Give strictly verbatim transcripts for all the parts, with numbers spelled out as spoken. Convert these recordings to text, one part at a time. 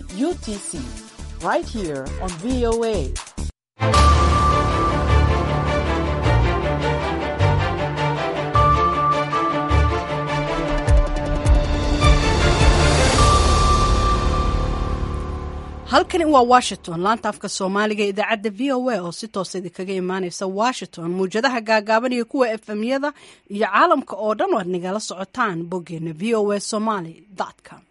U T C, right here on V O A. halkani waa Washington, laanta afka Soomaaliga idaacadda V O A oo si toos ah kaga imaanaysa Washington, muujadaha gaagaaban iyo kuwa F M-yada iyo caalamka oo dhan waad nagala socotaan boggeena v o a somali dot com.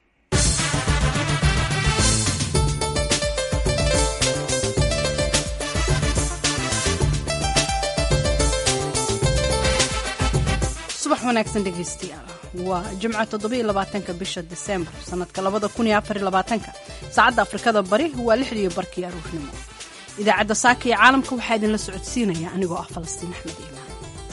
subax wanaagsan dhegeystayaal. waa jimco toddoba iyo labaatanka bisha December sanadka labada kun iyo afar iyo labaatanka. saacadda Afrikada Bari waa lixda iyo barkii aroornimo. idaacadda saaka ee caalamka waxaa idinla socodsiinaya anigoo ah Falastiin Axmed Iimaan.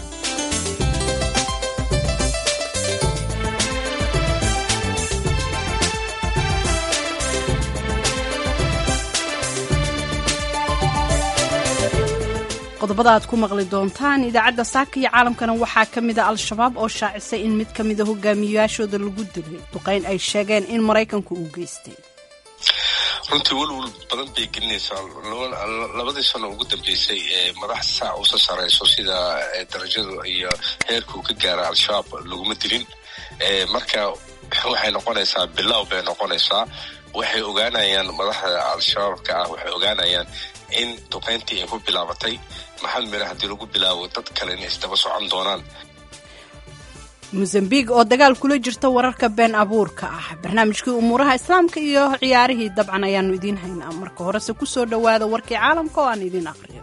qodobada aad ku maqli doontaan idaacadda saaka iyo caalamkana waxaa ka mid ah al-shabaab oo shaacisay in mid ka mid a hogaamiyayaashooda lagu dilay duqayn ay sheegeen in Maraykanku uu geystay. runtii walwal badan bay gelinaysaa labadii sano ugu dambeysay ee madaxda saac u soo sareyso sida darajadu iyo heerku ka gaara al-shabaab laguma dilin. marka waxay noqonaysaa bilow bay noqonaysaa. waxay ogaanayaan madaxda al-shabaabka ah waxay ogaanayaan in duqayntii ay ku bilaabatay maxal mira haddii lagu bilaabo dad kale inay isdaba socon doonaan. Mozambique oo dagaal kula jirta wararka been abuurka ah. barnaamijkii umuuraha islaamka iyo ciyaarihii dabcan ayaanu idiin haynaa. marka horese ku soo dhawaada warkii caalamka oo aan idiin aqriyo.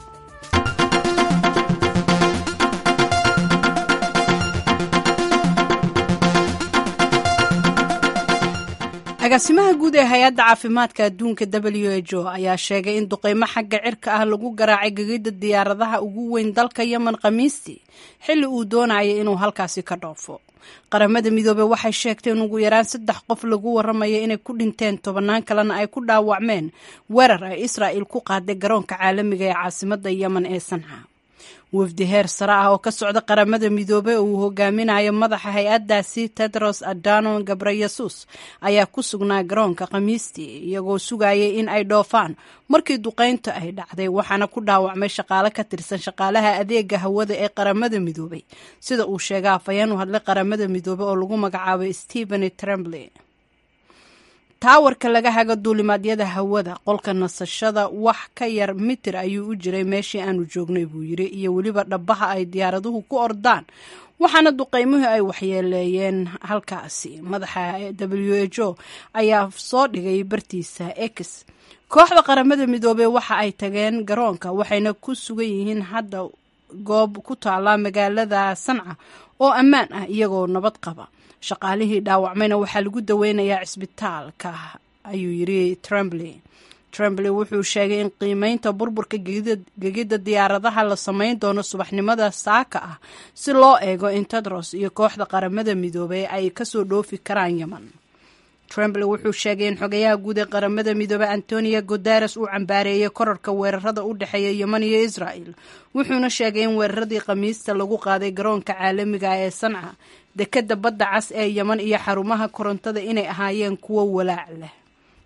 agaasimaha guud ee hay-adda caafimaadka adduunka W H O ayaa sheegay in duqeymo xagga cirka ah lagu garaacay gegida diyaaradaha ugu weyn dalka Yemen Khamiistii xilli uu doonayay inuu halkaasi ka dhoofo. qaramada midoobay waxay sheegtay in ugu yaraan saddex qof lagu waramayo inay ku dhinteen tobanaan kalena ay ku dhaawacmeen weerar ay Israa'iil ku qaaday garoonka caalamiga ee caasimadda Yemen ee Sanca. wafdi heer sare ah oo ka socda qaramada midoobay oo uu hogaaminayo madaxa hay-addaasi Tedros Adhanom Ghebreyesus ayaa ku sugnaa garoonka Khamiistii iyagoo sugayay in ay dhoofaan markii duqeynta ay dhacday, waxaana ku dhaawacmay shaqaale ka tirsan shaqaalaha adeega hawada ee qaramada midoobay sida uu sheegay afhayeen u hadlay qaramada midoobay oo lagu magacaabay Stephen Tremblay. taawarka laga haga duulimaadyada hawada qolka nasashada wax ka yar mitir ayuu u jiray meeshii aanu joognay buu yiri, iyo weliba dhabaha ay diyaaraduhu ku ordaan, waxaana duqeymuhu ay waxyeeleeyeen halkaasi. madaxa W H O ayaa soo dhigay bartiisa X. kooxda qaramada midoobay waxa ay tageen garoonka waxayna ku sugan yihiin hadda goob ku taala magaalada Sanca oo ammaan ah iyagoo nabad qaba. shaqaalihii dhaawacmayna waxaa lagu daweynayaa cisbitaalka, ayuu yiri Tremblay. Tremblay wuxuu sheegay in qiimeynta burburka gegida diyaaradaha la samayn doono subaxnimada saaka ah si loo eego in Tedros iyo kooxda qaramada midoobay ay kasoo dhoofi karaan Yemen. Tremblay wuxuu sheegay in xogayaha guud ee qaramada midoobay Antonio Guterres uu cambaareeyay kororka weerarada u dhexeeya Yemen iyo Israa'iil, wuxuuna sheegay in weeraradii Khamiista lagu qaaday garoonka caalamiga ee Sanca, dekada badda cas ee Yemen iyo xarumaha korontada inay ahaayeen kuwo walaac leh.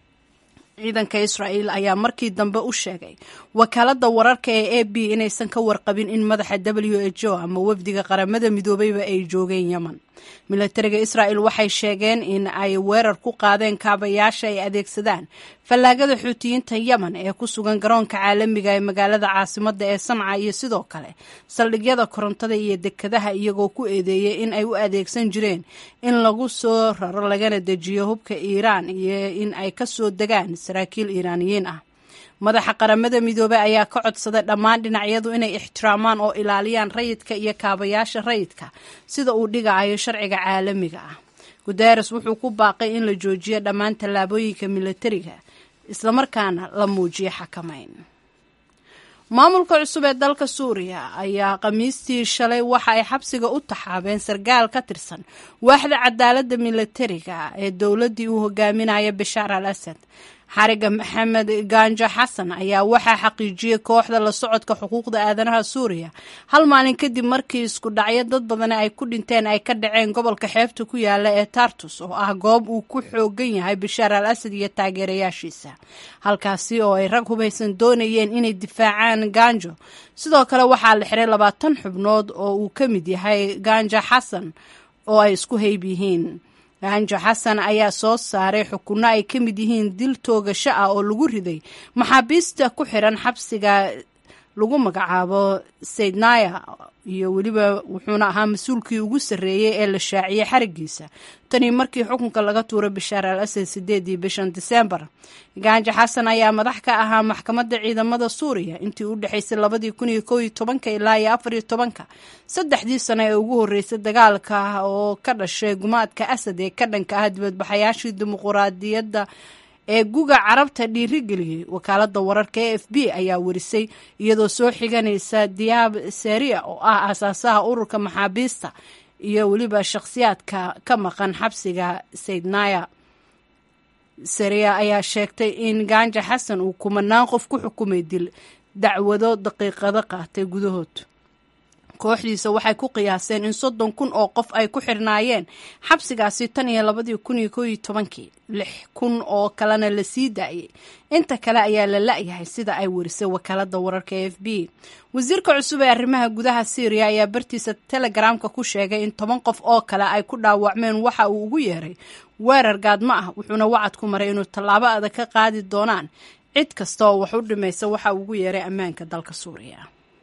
ciidanka Israa'iil ayaa markii dambe u sheegay wakaaladda wararka ee A B inaysan ka warqabin in madaxa W H O ama wafdiga qaramada midoobayba ay joogeen Yemen. militariga Israa'iil waxay sheegeen in ay weerar ku qaadeen kaabayaasha ay adeegsadaan fallaagada xuutiyiinta Yemen ee ku sugan garoonka caalamiga ee magaalada caasimadda ee Sanca iyo sidoo kale saldhigyada korontada iyo dekadaha, iyagoo ku eedeeyay in ay u adeegsan jireen in lagu soo raro lagana dejiyo hubka Iiraan iyo in ay ka soo degaan saraakiil Iiraaniyiin ah. madaxa qaramada midoobay ayaa ka codsaday dhammaan dhinacyadu inay ixtiraamaan oo ilaaliyaan rayidka iyo kaabayaasha rayidka sida uu dhigayo sharciga caalamiga ah. Guterres wuxuu ku baaqay in la joojiyo dhammaan tallaabooyinka militariga isla markaana la muujiyo xakamayn. maamulka cusub ee dalka Suuriya ayaa Khamiistii shalay waxa ay xabsiga u taxaabeen sargaal ka tirsan waaxda cadaaladda militariga ee dowladii uu hogaaminayo Bashar al-Assad. xariga maxamed ganja xasan ayaa waxaa xaqiijiyey kooxda la socodka xuquuqda aadanaha suuriya hal maalin kadib markii isku dhacyo dad badan ay ku dhinteen ay ka dhaceen gobolka xeebta ku yaala ee Tartus oo ah goob uu ku xoogan yahay Bashar al-Assad iyo taageerayaashiisa halkaasi oo ay rag hubaysan doonayeen inay difaacaan Ganjo. sidoo kale waxaa la xiray labaatan xubnood oo uu ka mid yahay Ganja Xasan oo ay isku hayb yihiin. Ganja Xasan ayaa soo saaray xukunno ay ka mid yihiin dil toogasho ah oo lagu riday maxaabiista ku xiran xabsiga lagu magacaabo Saydnaya iyo weliba wuxuuna ahaa mas-uulkii ugu sarreeyay ee la shaaciyay xarigiisa tani markii xukunka laga tuuray Bashar al-Assad sideedii bishan December. Ganja Xasan ayaa madax ka ahaa maxkamadda ciidamada Suuriya intii u dhaxaysay labadii kun iyo kow iyo tobanka ilaa afar iyo tobanka saddexdii sano ee ugu horeysay dagaalka oo ka dhashay gumaadka Assad ee ka dhanka ah dibadbaxayaashii dimuqraadiyadda ee guga carabta dhiirigeliyay. wakaaladda wararka ee F B ayaa warisay iyadoo soo xiganaysa Diab Seria oo ah aasaasaha ururka maxaabiista iyo weliba shakhsiyaadka ka maqan xabsiga Saydnaya. Seria ayaa sheegtay in Ganja Xasan uu kumanaan qof ku xukumay dil dacwado daqiiqado qaatay gudahood. kooxdiisa waxay ku qiyaaseen in soddon kun oo qof ay ku xirnaayeen xabsigaasi tan iyo labadii kun iyo kow iyo tobankii lix kun oo kalena la sii daayay. inta kale ayaa la la'yahay sida ay warisay wakaaladda wararka ee F B. wasiirka cusub ee arrimaha gudaha Syria ayaa bartiisa Telegramka ku sheegay in toban qof oo kale ay ku dhaawacmeen waxa uu ugu yeeray weerar gaadmo ah wuxuuna wacad ku maray inuu tallaabo adag ka qaadi doonaan cid kasta oo wax u dhimaysa waxa uu ugu yeeray ammaanka dalka Suuriya.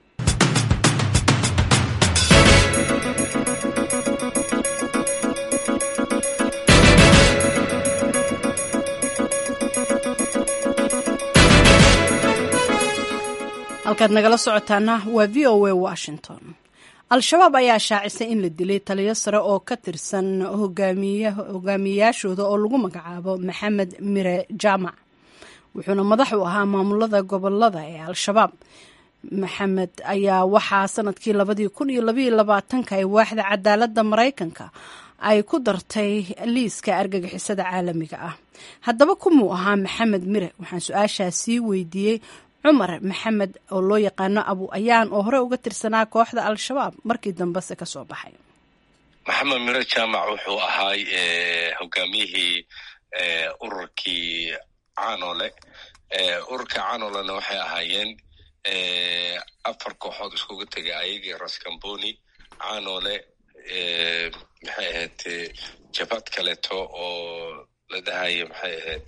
halkaad nagala socotaana waa V O A Washington. al-shabaab ayaa shaacisay in la dilay taliyo sare oo ka tirsan hogaamiyayaashooda oo lagu magacaabo Maxamed Mire Jaamac wuxuuna madax u ahaa maamulada gobolada ee al-shabaab. maxamed ayaa waxaa sanadkii labadii kun iyo labaiyo labaatanka ay waaxda cadaaladda Maraykanka ay ku dartay liiska argagixisada caalamiga ah. haddaba kumuu ahaa Maxamed Mire? waxaan su-aashaas sii weydiiyey cumar maxamed oo loo yaqaano Abu Ayaan oo hore uga tirsanaa kooxda al-shabaab markii dambese ka soo baxay. Maxamed Mire Jaamac wuxuu ahaa hogaamiyihii ururkii Caanole. ururka Caanolena waxay ahaayeen afar kooxood iskugu tegay ayagii Raskamboni, Caanole, maxay ahayd jabhad kaleeto oo la dhahayo maxay ahayd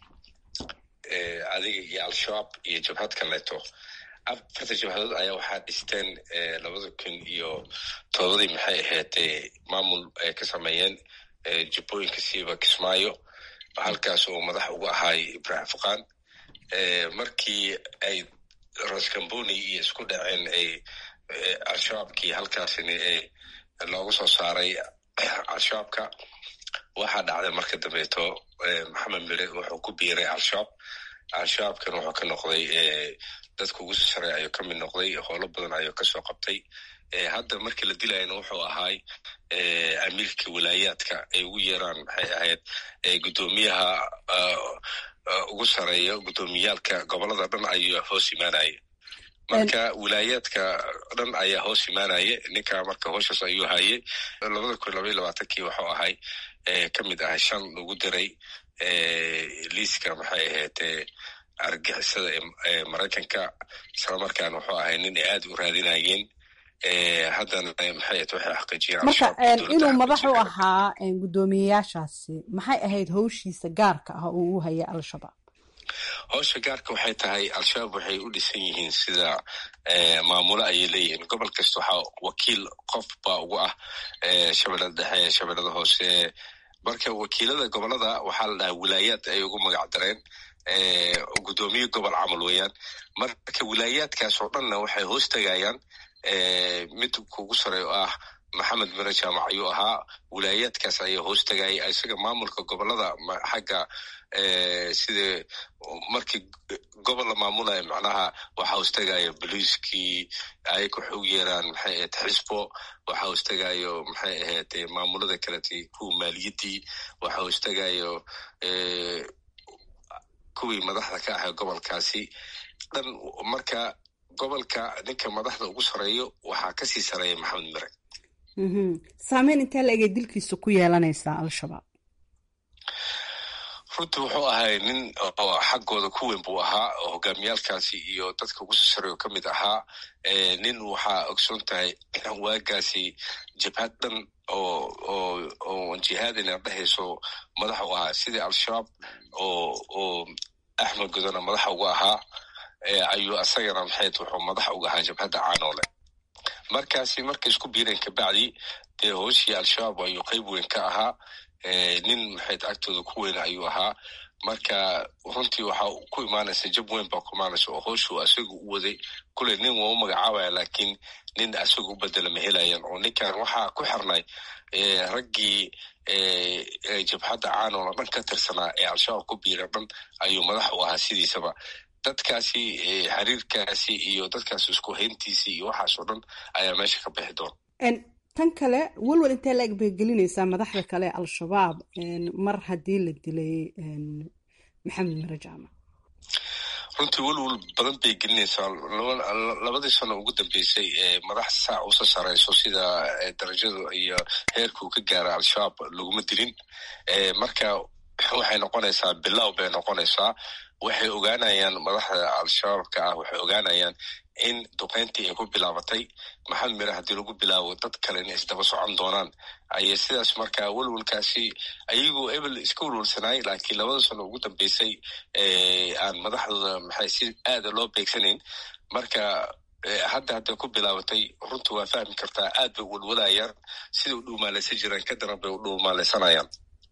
adiga iyo al-shabaab iyo jabhad kaleeto. afarta jabhadood ayaa waxaa dhisteen labada kun iyo todobadii maxay ahayd maamul ay ka sameeyeen jubbooyinka siiba Kismaayo halkaas oo madax ugu ahaay Ibrahim Fuqaan. markii ay Raskamboni iyo isku dhaceen ay al-shabaabkii halkaasina loogu soo saaray al-shabaabka waxaa dhacday marka dambeeto Maxamed Mire wuxuu ku biiray al-shabaab. al-shabaabkana wuxuu ka noqday dadka ugu soo saray ayuu ka mid noqday howlo badan ayuu kasoo qabtay. hadda markii la dilayana wuxuu ahaay amiirka wilaayaadka ay ugu yeeraan maxay ahayd guddoomiyaha ugu sareeya guddoomiyaalka gobolada dhan ayuu hoos imaanaya. marka wilaayaadka dhan ayaa hoos imaanaya. ninka marka hooshaas ayuu hayay. labada kun labaiyo labaatankii wuxuu ahay ka mid ahay shan lagu diray liiska maxay ahayd argagixisada ee Maraykanka. isla markaana wuxuu ahay nin ay aad u raadinayeen. haddana maxay ahayd waxay xaqiijiyeen marka inuu madax u ahaa guddoomiyayaashaasi maxay ahayd howshiisa gaarka ah oo uu hayay al-shabaab? howsha gaarka waxay tahay al-shabaab waxay u dhisan yihiin sida maamulo ayay leeyihiin. gobol kasta waxaa wakiil qof baa ugu ah shabeellada dhexe, shabeellada hoose. marka wakiilada gobolada waxaa la dhahaa wilaayaad ay ugu magac dareen guddoomiye gobol camal weeyaan. marka wilaayaadkaas oo dhanna waxay hoos tegayaan mid kugu sare oo ah Maxamed Mire Jaamac ayuu ahaa. wilaayaadkaas ayaa hoos tegayay isaga maamulka gobolada xagga sida markii gobol la maamulayo macnaha waxaa hoos tegaya boliiskii ay ku xog yeeraan maxay ahayd xisbo. waxaa hoos tegayo maxay ahayd maamulada kaleti kuwa maaliyadii. waxaa hoos tegayo kuwii madaxda ka ahaa gobolkaasi dhan. marka gobolka ninka madaxda ugu sareeyo waxaa kasii sareeya maxamed mire. saameyn intee la egay dilkiisa ku yeelanaysaa al-shabaab? runtii wuxuu ahay nin oo xaggooda ku weyn buu ahaa oo hogaamiyaalkaasi iyo dadka ugu soo sareeyo ka mid ahaa. nin waxaa ogsoon tahay waagaasi jabhad dhan oo oo oo jihaadina dhehayso madax u ahaa sidii al-shabaab oo oo axmed gudana madaxa uga ahaa ayuu asagana maxayd wuxuu madax uga ahaa jabhadda caanoole. markaasi markay isku biireen kabacdi dee hooshii al-shabaab ayuu qayb weyn ka ahaa. nin maxayd agtooda ku weyn ayuu ahaa. marka runtii waxaa ku imaanaysa jab weyn baa ku imaanaysa oo hooshu asaga u waday kule nin waa u magacaabaya laakiin nin asaga u bedela ma helayaan. oo ninkan waxaa ku xirnay raggii jabhadda caanoole dhan ka tirsanaa ee al-shabaab ku biira dhan ayuu madax u ahaa sidiisaba. dadkaasi xiriirkaasi iyo dadkaasi isku hayntiisii iyo waxaas oo dhan ayaa meesha ka bixi doona. tan kale walwal intee la eg bay gelinaysaa madaxda kale al-shabaab mar haddii la dilay maxamed mire jaamac? runtii walwal badan bay gelinaysaa. labadii sano ugu dambeysay madax saac usa sareyso sida darajadu iyo heerka uu ka gaara al-shabaab laguma dilin. marka waxay noqonaysaa bilow bay noqonaysaa. waxay ogaanayaan madaxda al-shabaabka ah waxay ogaanayaan in duqeyntii ay ku bilaabatay maxamed mire haddii lagu bilaabo dad kalena isdaba socon doonaan ayay sidaas markaa walwalkaasi ayagoo ebel iska walwalsanaay laakiin labada sano ugu dambeysay aan madaxdooda maxay si aada loo beegsanayn. marka hadda hadday ku bilaabatay runta waa fahmi kartaa aad bay walwalayaan sida u dhuumaalaysan jiraan ka daran bay u dhuumaalaysanayaan.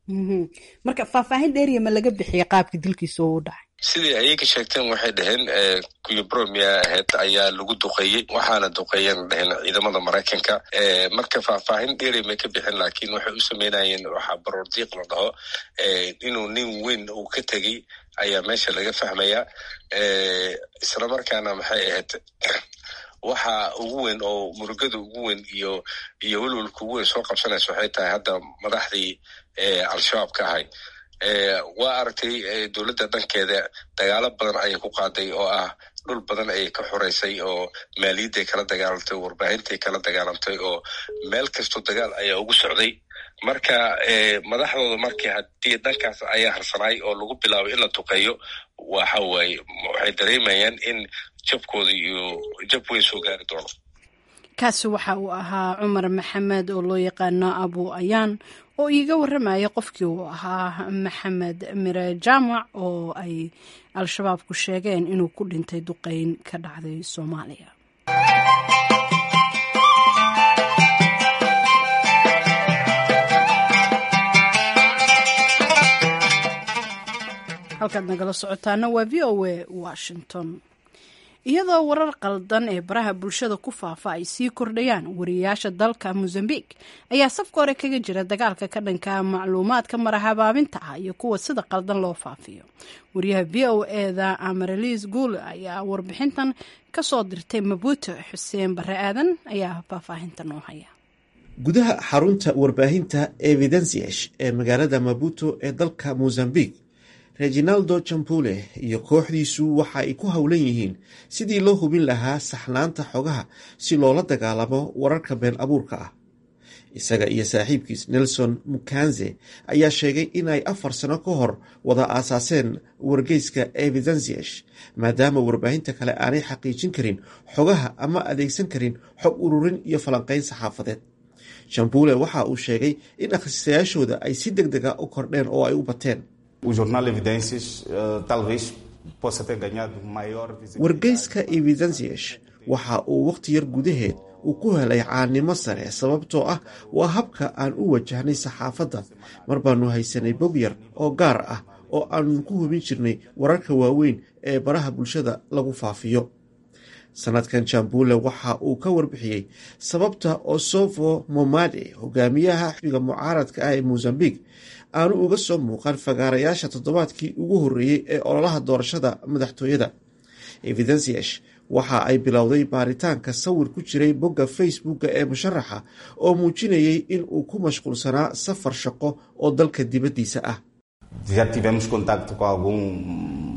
marka faahfaahin dheeriya ma laga bixiya qaabka dilkiisa oo u dhacay? sidii ayaga sheegteen waxay dhaheen kuyobromia ahayd ayaa lagu duqeeyey waxaana duqeeyeen dhaheen ciidamada maraykanka. marka faahfaahin dheeri may ka bixin laakiin waxay u sameynayeen waxaa baroor diiq la dhaho inuu nin weyn uu ka tegey ayaa meesha laga fahmayaa. isla markaana maxay ahayd waxa ugu weyn oo murugada ugu weyn iyo iyo welwalka ugu weyn soo qabsanaysa waxay tahay hadda madaxdii al-shabaab ka ahay. waa aragtay dowladda dhankeeda dagaalo badan ayay ku qaaday oo ah dhul badan ayay ka xoreysay oo maaliyadday kala dagaalantay warbaahintai kala dagaalantay oo meel kastoo dagaal ayaa ugu socday. marka madaxdooda markii haddii dhankaas ayaa harsanaay oo lagu bilaabay in la duqeeyo waxa waaye waxay dareemayaan in jabkooda iyo jab weyn soo gaari doono. kaasi waxa uu ahaa cumar maxamed oo loo yaqaano abu ayaan oo iiga warramaya qofkii uu ahaa maxamed mire jaamac oo ay al-shabaab ku sheegeen inuu ku dhintay duqeyn ka dhacday soomaaliya. halkaad nagala socotaana waa v o a washington. iyadoo warar qaldan ee baraha bulshada ku faafa ay sii kordhayaan wariyayaasha dalka Mozambique ayaa safka hore kaga jira dagaalka ka dhanka macluumaadka marahabaabinta ah iyo kuwa sida qaldan loo faafiyo. wariyaha v o a-da Amarilis Guule ayaa warbixintan ka soo dirtay Maputo. Xuseen Bare Aadan ayaa faahfaahinta noo haya. gudaha xarunta warbaahinta Evidencias ee magaalada Maputo ee dalka Mozambique, Reginaldo Champule iyo kooxdiisu waxa ay ku howlan yihiin sidii loo hubin lahaa saxnaanta xogaha si loola dagaalamo wararka been abuurka ah. isaga iyo saaxiibkiis Nelson Mukanze ayaa sheegay in ay afar sano ka hor wada aasaaseen wargeyska Evidencias maadaama warbaahinta kale aanay xaqiijin karin xogaha ama adeegsan karin xog ururin iyo falanqeyn saxaafadeed. Champule waxa uu sheegay in akhristayaashooda ay si degdeg ah u kordheen oo ay u bateen. O jornal Evidências uh, talvez possa ter ganhado maior visibilidade. wargeyska Evidencias waxa uu waqti yar gudaheed uu ku helay caanimo sare sababtoo ah waa habka aan u wajahnay saxaafadda. mar baanu haysanay bog yar oo gaar ah oo aan ku hubin jirnay wararka waaweyn ee baraha bulshada lagu faafiyo. sanadkan Champule waxa uu ka warbixiyey sababta Osofo Momade, hogaamiyaha xisbiga mucaaradka ah ee Mozambique, aanu uga soo muuqan fagaarayaasha toddobaadkii ugu horreeyey ee ololaha doorashada madaxtooyada. Evidencias waxa ay bilowday baaritaanka sawir ku jiray bogga Facebooka ee musharaxa oo muujinayay in uu ku mashquulsanaa safar shaqo oo dalka dibaddiisa ah. Já tivemos contacto com algum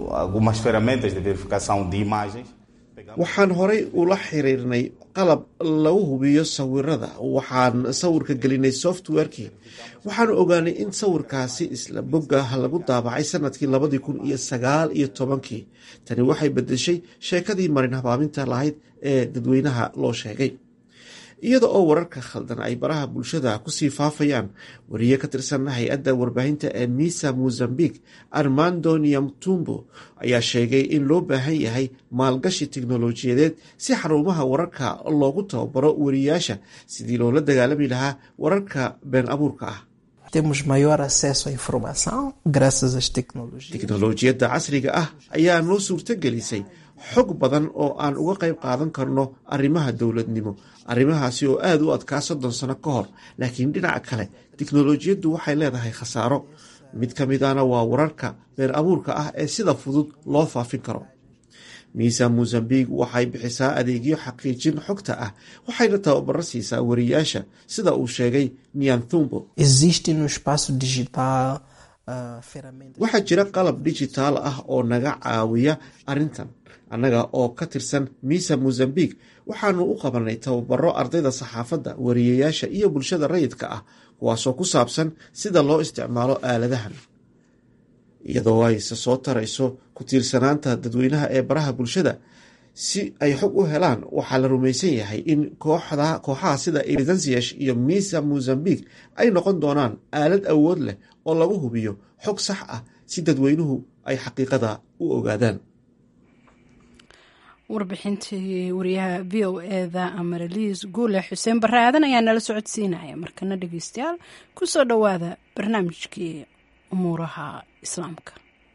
algumas ferramentas de verificação de imagens. waxaan horay ula xiriirnay qalab lagu hubiyo sawirada, waxaan sawirka gelinay softwarekii, waxaan ogaanay in sawirkaasi isla bogga lagu daabacay sanadkii labadii kun iyo sagaal iyo tobankii. tani waxay bedeshay sheekadii marin habaaminta lahayd ee dadweynaha loo sheegay. iyada oo wararka khaldan ay baraha bulshada kusii faafayaan, wariye ka tirsan hay-adda warbaahinta ee misa Mozambique, Armando Niamtumbo, ayaa sheegay in loo baahan yahay maalgashi tiknolojiyadeed si xarumaha wararka loogu tababaro wariyaasha sidii loola dagaalami lahaa wararka been abuurka ah. Temos maior acesso à informação graças às tecnologias. Tiknolojiyadda casriga ah ayaa noo suurtagelisay xog badan oo aan uga qayb qaadan karno arrimaha dowladnimo, arrimahaasi oo aada u adkaa soddon sano ka hor. laakiin dhinaca kale, tiknolojiyaddu waxay leedahay khasaaro. mid ka mid ahna waa wararka been abuurka ah ee sida fudud loo faafin karo. misa Mozambique waxay bixisaa adeegyo xaqiijin xogta ah, waxayna tababaro siisaa wariyaasha, sida uu sheegay Nianthumbo. Existe no espaço digital uh, ferramentas. waxaa jira qalab dijitaal ah oo naga caawiya arrintan. annaga oo ka tirsan misa Mozambique waxaanu u qabanay tababaro ardayda saxaafadda, wariyayaasha iyo bulshada rayidka ah, kuwaasoo ku saabsan sida loo isticmaalo aaladahan. iyadoo ay soo tarayso ku tiirsanaanta dadweynaha ee baraha bulshada si ay xog u helaan, waxaa la rumaysan yahay in kooxda kooxaha sida Evidensiash iyo misa Mozambique ay noqon doonaan aalad awood leh oo lagu hubiyo xog sax ah si dadweynuhu ay xaqiiqada u ogaadaan. warbixintii wariyaha v o eda Amaraliis Guule Xuseen Barre Aadan ayaa nala socodsiinaya. markana dhegeystayaal kusoo dhowaada barnaamijkii umuuraha islaamka.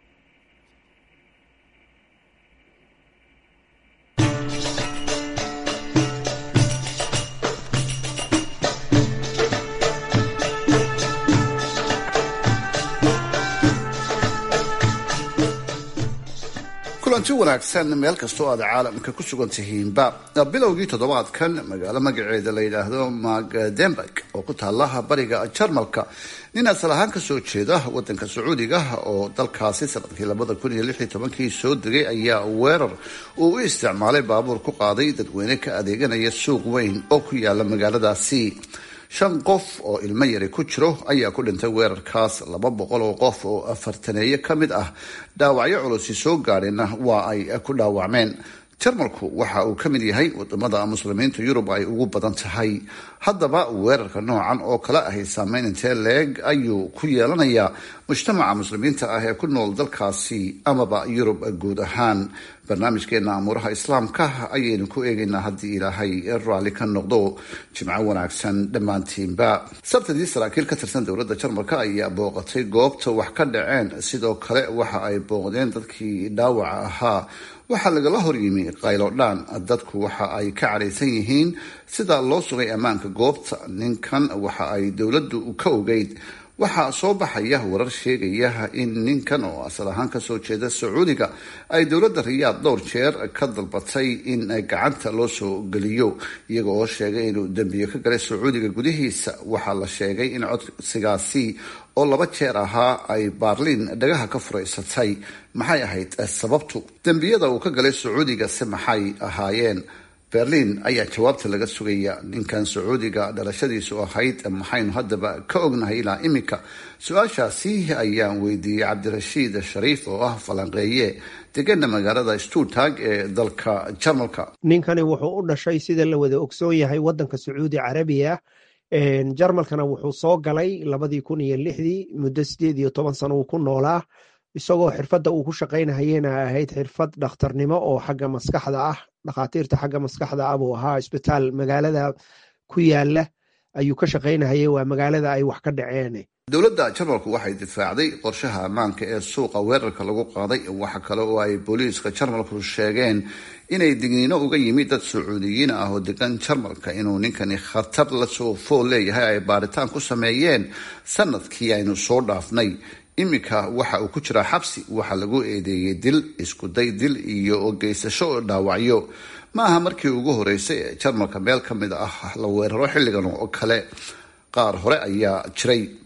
kulanti wanaagsan meel kastoo aad caalamka ku sugan tihiinba. bilowgii toddobaadkan magaalo magaceeda la yidhaahdo Magdeburg oo ku taalaha bariga Jarmalka, nin asal ahaan kasoo jeeda wadanka Sacuudiga oo dalkaasi sanadkii labada kun iyo lix iyo tobankii soo degay ayaa weerar uu u isticmaalay baabuur ku qaaday dadweyne ka adeeganaya suuq weyn oo ku yaala magaaladaasi. shan qof oo ilmo yari ku jiro ayaa ku dhintay weerarkaas. laba boqol oo qof oo afartaneeye ka mid ah dhaawacyo culusi soo gaadheenna waa ay ku dhaawacmeen. jarmalku waxa uu ka mid yahay wadamada muslimiinta Yurub ay ugu badan tahay. haddaba weerarka noocan oo kale ahi saameyn intee leeg ayuu ku yeelanayaa mujtamaca muslimiinta ah ee ku nool dalkaasi amaba Yurub guud ahaan. barnaamijkeena amuuraha islaamka ayaynu ku eegaynaa haddii ilaahay raalli ka noqdo. jimco wanaagsan dhammaantiinba. sabtidii saraakiil ka tirsan dowladda jarmalka ayaa booqatay goobta wax ka dhaceen. sidoo kale waxa ay booqdeen dadkii dhaawaca ahaa. waxaa lagala horyimi qaylodhaan. dadku waxa ay ka caraysan yihiin sida loo sugay ammaanka goobta. ninkan waxa ay dowladdu ka ogeyd. waxaa soo baxaya warar sheegaya in ninkan oo asal ahaan kasoo jeeda Sacuudiga ay dowladda Riyaad dhowr jeer ka dalbatay in gacanta loo soo geliyo, iyaga oo sheegay inuu dambiyo ka galay Sacuudiga gudihiisa. waxaa la sheegay in codsigaasi oo laba jeer ahaa ay Berlin dhagaha ka furaysatay. maxay ahayd sababtu? dambiyada uu ka galay Sacuudiga se maxay ahaayeen? Berlin ayaa jawaabta laga sugaya. ninkan Sacuudiga dhalashadiisu ahayd maxaynu haddaba ka ognahay ilaa imika? su-aashaasi ayaan weydiiyey Cabdirashiid Shariif oo ah falanqeeye degana magaalada Stuttgart ee dalka Jarmalka. ninkani wuxuu u dhashay sida la wada ogsoon yahay wadanka Sacuudi Carabiya. Jarmalkana wuxuu soo galay labadii kun iyo lixdii, muddo sideed iyo toban sano uu ku noolaa, isagoo xirfadda uu ku shaqaynahayena ahayd xirfad dhakhtarnimo oo xagga maskaxda ah. dhakhaatiirta xagga maskaxda ah buu ahaa. isbitaal magaalada ku yaala ayuu ka shaqaynahayay. waa magaalada ay wax ka dhaceen. dowladda jarmalku waxay difaacday qorshaha ammaanka ee suuqa weerarka lagu qaaday. waxa kale oo ay booliiska jarmalku sheegeen inay digniino uga yimid dad sacuudiyiin ah oo degan jarmalka inuu ninkani khatar la soo fool leeyahay. ay baaritaan ku sameeyeen sanadkii aynu soo dhaafnay. iminka waxa uu ku jiraa xabsi. waxaa lagu eedeeyey dil, iskuday dil iyo geysasho dhaawacyo. ma aha markii ugu horeysay ee jarmalka meel ka mid ah la weeraro xilligan oo kale. qaar hore ayaa jiray.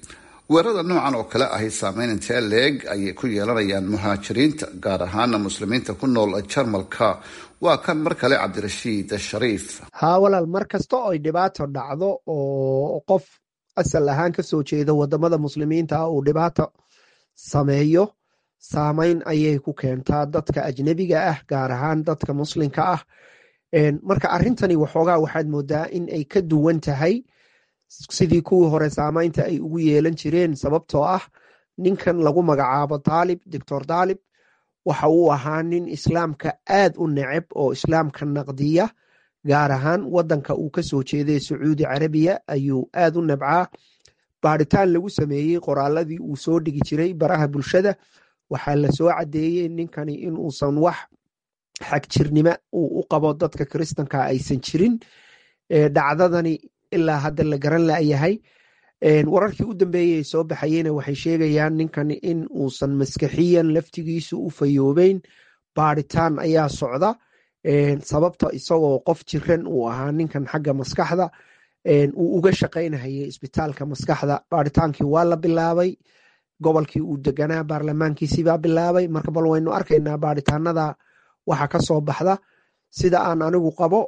weerarada noocan oo kale ahi saameyn intee leeg ayay ku yeelanayaan muhaajiriinta gaar ahaana muslimiinta ku nool jarmalka? waa kan mar kale cabdirashiid shariif. haa walaal, mar kasta oo ay dhibaato dhacdo oo qof asal ahaan kasoo jeeda wadamada muslimiinta ah uu dhibaato sameeyo, saameyn ayay ku keentaa dadka ajnebiga ah gaar ahaan dadka muslimka ah. marka arintani waxoogaa waxaad moodaa in ay ka duwan tahay sidii kuwii hore saameynta ay ugu yeelan jireen, sababtoo ah ninkan lagu magacaabo daalib, doctor daalib, waxa uu ahaa nin islaamka aad u neceb oo islaamka naqdiya, gaar ahaan wadanka uu kasoo jeeday sacuudi carabiya ayuu aad u nebcaa. baaritaan lagu sameeyey qoraaladii uu soo dhigi jiray baraha bulshada, waxaa lasoo cadeeyey ninkani inuusan wax xagjirnimo uu u qabo dadka kiristanka aysan jirin. dhacdadani ilaa hadda la garan layahay. wararkii u dambeeyey soo baxayena waxay sheegayaan ninkan in uusan maskaxiyan laftigiisu u fayoobeyn. baaritaan ayaa socda, sababta isagoo qof jiran uu ahaa ninkan xagga maskaxda, uu uga shaqaynahayay isbitaalka maskaxda. baaritaankii waa la bilaabay, gobolkii uu deganaa baarlamaankiisibaa bilaabay. marka bal waynu arkaynaa baaritaanada waxa ka soo baxda. sida aan anigu qabo,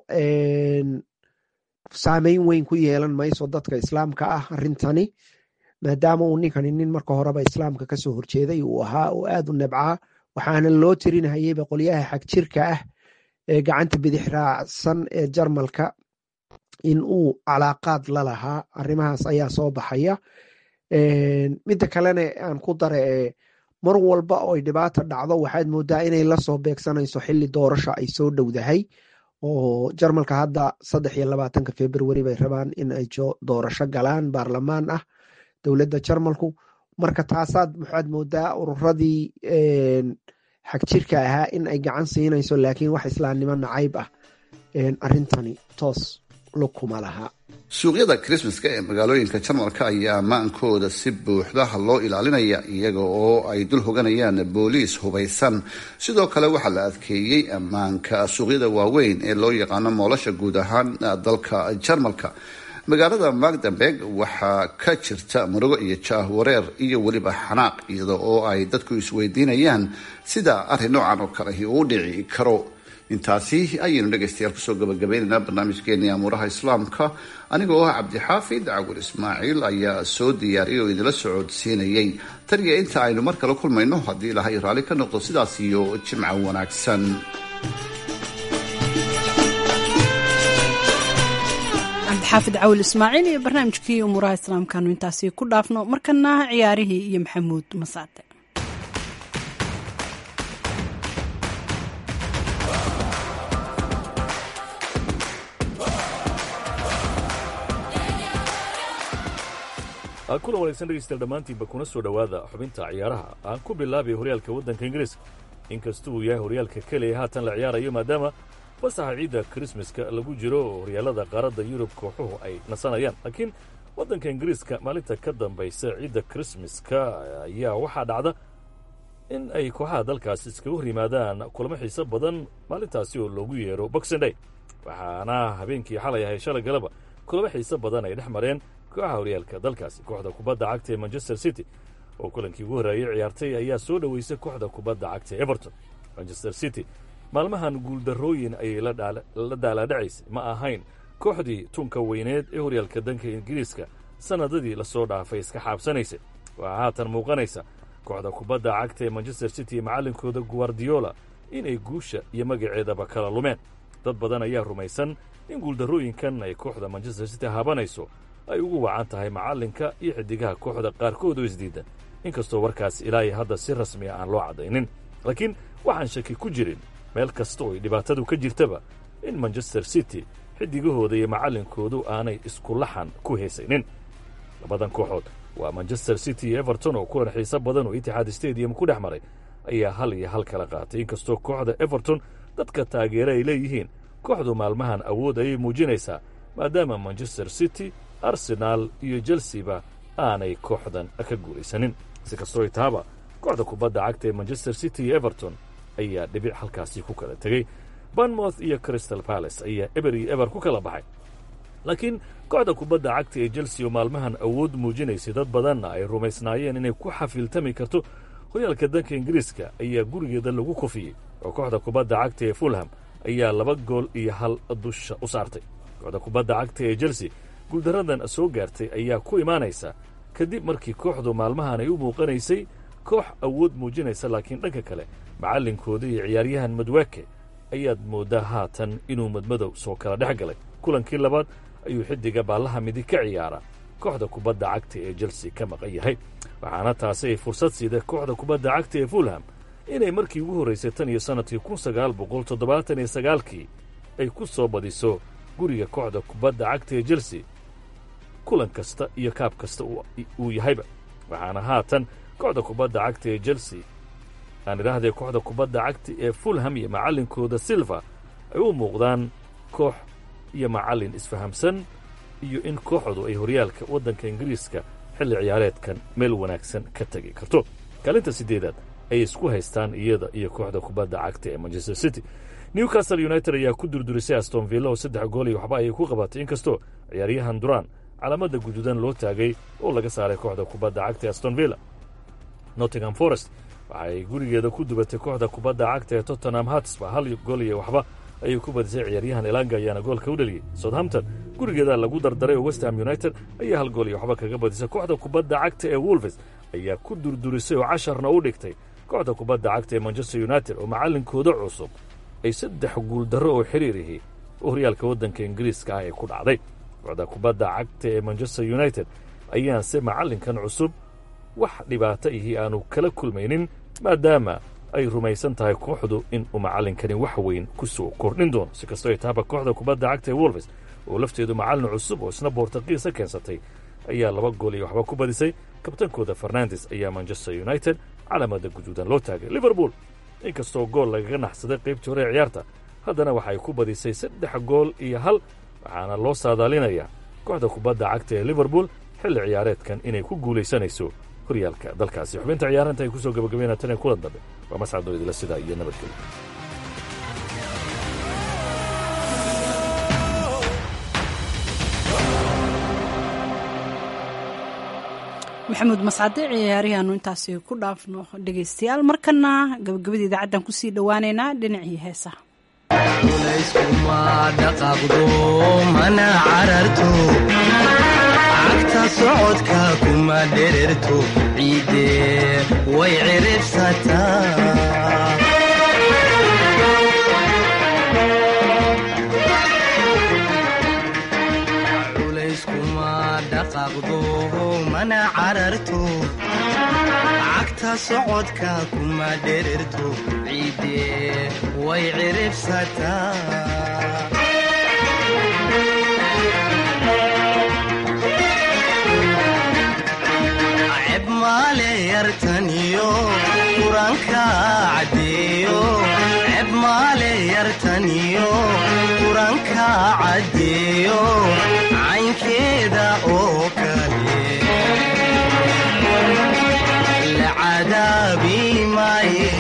saameyn weyn ku yeelan mayso dadka islaamka ah arintani, maadaama uu ninkani nin marka horeba islaamka kasoo horjeeday uu ahaa oo aad u nebcaa. waxaana loo tirinahayeyba qolyaha xagjirka ah ee gacanta bidix raacsan ee jarmalka in uu calaaqaad la lahaa. arrimahaas ayaa soo baxaya. midda kalena aan ku dare, mar walba oo ay dhibaato dhacdo waxaad moodaa inay lasoo beegsanayso xili doorasho ay soo dhowdahay, oo jarmalka hadda saddex iyo labaatanka februari bay rabaan in ay doorasho galaan baarlamaan ah dowladda jarmalku. marka taasaad waxaad moodaa ururadii xagjirka ahaa in ay gacan siinayso, laakiin wax islaamnimo nacayb ah arintani toos lukuma laha. suuqyada krismaska ee magaalooyinka jarmalka ayaa ammaankooda si buuxda loo ilaalinaya, iyaga oo ay dul hoganayaan booliis hubaysan. sidoo kale waxaa la adkeeyey ammaanka suuqyada waaweyn ee loo yaqaano moolasha guud ahaan dalka jarmalka. magaalada magdeburg waxaa ka jirta murugo iyo jaahwareer iyo weliba xanaaq, iyada oo ay dadku isweydiinayaan sida arrin noocan oo kale uu dhici karo. intaasi ayaynu dhegaystayaal kusoo gabagabaynaynaa barnaamijkeennii amuuraha islaamka. anigoo ah cabdixaafid cawil ismaaciil ayaa soo diyaariyay oo idinla socodsiinayay. tan iyo inta aynu mar kale kulmayno, haddii ilaahay raalli ka noqdo, sidaas iyo jimco wanaagsan. cabdixaafid cawil ismaaciil iyo barnaamijkii umuuraha islaamkaanu intaasi ku dhaafno. markana ciyaarihii iyo maxamuud masaate. kulan wanaagsan dhegeystayaal dhammaantiinba kuna soo dhowaada xubinta ciyaaraha. aan ku bilaabay horyaalka waddanka ingiriiska, inkasta uu yahay horyaalka keliya haatan la ciyaarayo maadaama fasaxa ciidda krismaska lagu jiro oo horyaalada qaaradda yurub kooxuhu ay nasanayaan. laakiin waddanka ingiriiska maalinta ka dambaysa ciidda krismaska ayaa waxaa dhacda in ay kooxaha dalkaasi iskaga hor yimaadaan kulamo xiiso badan maalintaasi oo loogu yeero boxing day. waxaana habeenkii xalay ahay shalay galaba kulamo xiiso badan ay dhex mareen kooxaha horyaalka dalkaasi. kooxda kubadda cagta ee manchester city oo kulankii ugu horreeyey ciyaartay ayaa soo dhoweysay kooxda kubadda cagta ee everton. manchester city maalmahan guuldarrooyin ayay la daalaadhacaysay, ma ahayn kooxdii tunka weyneed ee horyaalka danka ingiriiska sannadadii lasoo dhaafay iska xaabsanaysay. waxaa haatan muuqanaysa kooxda kubadda cagta ee manchester city iyo macallinkooda guardiola inay guusha iyo magaceedaba kala lumeen. dad badan ayaa rumaysan in guuldarrooyinkan ay kooxda manchester city haabanayso ay ugu wacan tahay macallinka iyo xidigaha kooxda qaarkood oo isdiidan, inkastoo warkaas ilaahay hadda si rasmiya aan loo caddaynin. laakiin waxaan shaki ku jirin meel kasta oo ay dhibaatadu ka jirtaba in manchester city xidigahooda iyo macallinkoodu aanay isku laxan ku heesaynin. labadan kooxood waa manchester city iyo everton oo kulan xiiso badan oo itixaad stadium ku dhex maray ayaa hal iyo hal kala qaatay, inkastoo kooxda everton dadka taageera ay leeyihiin kooxdu maalmahan awood ayay muujinaysaa maadaama manchester city, arsenaal iyo chelsea-ba aanay kooxdan ka guulaysanin. si kastoo ay tahaba kooxda kubadda cagta ee manchester city iyo everton ayaa dhibic halkaasi ku kala tegey. bournemouth iyo crystal palace ayaa eber iyo eber ku kala baxay. laakiin kooxda kubadda cagta ee chelsea oo maalmahan awood muujinaysay dad badanna ay rumaysnaayeen inay ku xafiiltami karto horyaalka danka ingiriiska ayaa gurigeeda lagu kufiyey oo kooxda kubadda cagta ee fulham ayaa laba gool iyo hal dusha u saartay. kooxda kubadda cagta ee chelsea guuldaradan soo gaartay ayaa ku imaanaysa kadib markii kooxdu maalmahan ay u muuqanaysay koox awood muujinaysa, laakiin dhanka kale macallinkooda iyo ciyaaryahan madwake ayaad mooddaa haatan inuu madmadow soo kala dhex galay. kulankii labaad ayuu xiddiga baallaha midig ka ciyaara kooxda kubadda cagta ee chelsea ka maqan yahay, waxaana taasi ay fursad siida kooxda kubadda cagta ee fulham inay markii ugu horraysay tan iyo sannadkii kun sagaal boqol toddobaatan iyo sagaalkii ay ku soo badiso guriga kooxda kubadda cagta ee chelsea kulan kasta iyo kaab kasta uu yahayba. waxaana haatan kooxda kubadda cagta ee chelsea aan idhaahdee kooxda kubadda cagta ee fulham iyo macallinkooda silva ay u muuqdaan koox iyo macallin isfahamsan iyo in kooxdu ay horyaalka waddanka ingiriiska xilli ciyaareedkan meel wanaagsan ka tegi karto. kaalinta siddeedaad ayay isku haystaan iyada iyo kooxda kubadda cagta ee manchester city. newcastle united ayaa ku durdurisay aston villa oo saddex gool iyo waxba ayay ku qabatay, inkastoo ciyaaryahan duraan calaamadda guduudan loo taagay oo laga saaray kooxda kubadda cagta ee aston villa. nottingham forest waxaay gurigeeda ku dubatay kooxda kubadda cagta ee tottenham hotspur hal gool iyo waxba ayay ku badisay, ciyaaryahan elanga ayaana goolka u dhaliyey. southampton gurigeeda lagu dardaray oo west ham united ayaa hal gool iyo waxba kaga badisay. kooxda kubadda cagta ee wolves ayaa ku durdurisay oo casharna u dhigtay kooxda kubadda cagta ee manchester united oo macallinkooda cusub ay saddex guuldarro oo xiriirihi oo horyaalka waddanka ingiriiska ah ee ku dhacday. kooxda kubadda cagta ee manchester united ayaanse macallinkan cusub wax dhibaato ihii aanu kala kulmaynin, maadaama ay rumaysan tahay kooxdu in uu macallinkani wax weyn ku soo kordhin doono. si kastoo ay tahaba kooxda kubadda cagta ee wolves oo lafteedu macallin cusub oo isna boortaqiisa keensatay ayaa laba gool iyo waxba ku badisay. kabtankooda fernandes ayaa manchester united calaamadda guduudan loo taagay. liverpool inkastoo gool lagaga naxsaday qaybtii hore ee ciyaarta, haddana waxay ku badisay saddex gool iyo hal, waxaana loo saadaalinayaa kooxda kubadda cagta ee liverpool xilli ciyaareedkan inay ku guulaysanayso horyaalka dalkaasi. xubinta ciyaaranta ay ku soo gabagabeynaa tan ee kulan dambe waa mascadoo idila sidaa iyo nabadgelyo. maxamuud mascade ciyaaryahaanu intaasi ku dhaafno dhegaystayaal. markana gabagabada idaacaddan kusii dhowaaneynaa dhinacii heesaha. layskuma dhaqaaqdo mana cararto cagta socodka kuma dhererto ciide way ciribsataa layskuma dhaqaaqdo mana cararto cagta socodka kuma dhererto ciide way ciribsataa ceb maale yartaniyo quranka caddeeyo ceb maale yartaniyo quranka caddeeyo caynkeeda oo kale la cadaabi maaye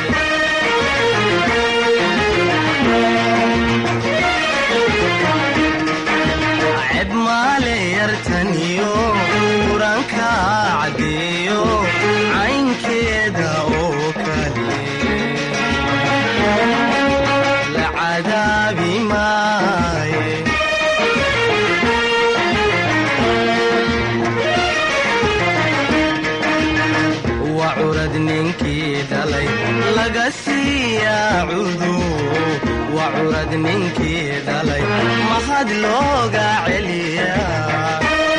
ceb maale yartaniyo quranka caddeeyo caynkeeda oo kale la cadaabi maaye waa curad ninkii dhalay laga siiyaa cudur waa curad ninkii dhalay mahad looga celiyaa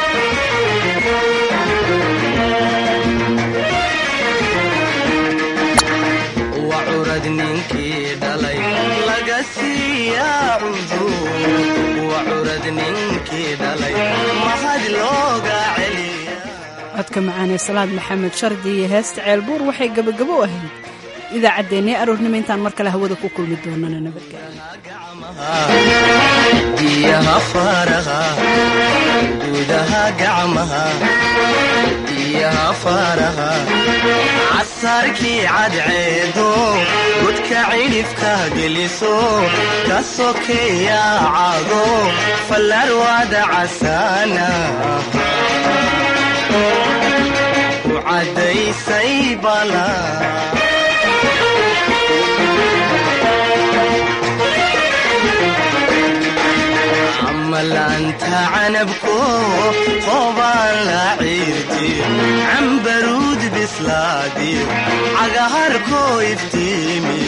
waa curad ninkii dhalay laga siiyaa cudur waa curad ninkii dhalay mahad looga celiyaa. codka macaanee salaad maxamed shardi iyo heesta ceelbuur waxay gabagabo u ahayd idaacaddeenii aroornimo. intaan mar kale hawada ku kulmi doonana nabadgelyo. faraha gudaha gacmaha diyaha faraha casarkii cadceedo godka cidhifka geliso ka sokeeya caado fallarwada casaana u caddaysay bala malaanta canabko qobaan la ciirtiyo cambaruud bislaadiyo cagaharkoo iftiimi